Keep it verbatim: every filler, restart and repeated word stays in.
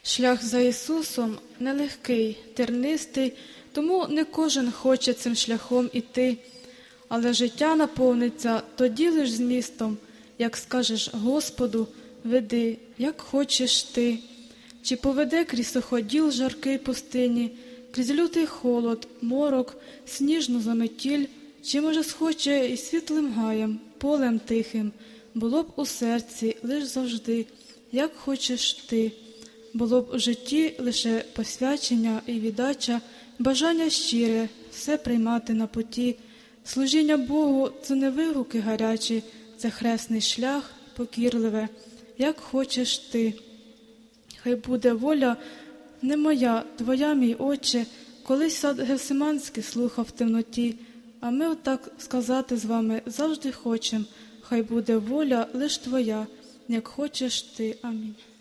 Шлях за Ісусом нелегкий, тернистий, тому не кожен хоче цим шляхом іти. Але життя наповниться тоді лиш змістом, як скажеш Господу, веди, як хочеш ти. Чи поведе крізь суходіл жаркий пустині, крізь лютий холод, морок, сніжну заметіль, чи, може, схоче і світлим гаєм, полем тихим, було б у серці лиш завжди, як хочеш ти. Було б у житті лише посвячення і віддача, бажання щире, все приймати на путі. Служіння Богу – це не вигуки гарячі, це хресний шлях, покірливе, як хочеш ти. Хай буде воля не моя, твоя, мій Отче, колись сад Гефсиманський слухав в темноті, а ми отак сказати з вами завжди хочем, хай буде воля лиш твоя, як хочеш ти. Амінь.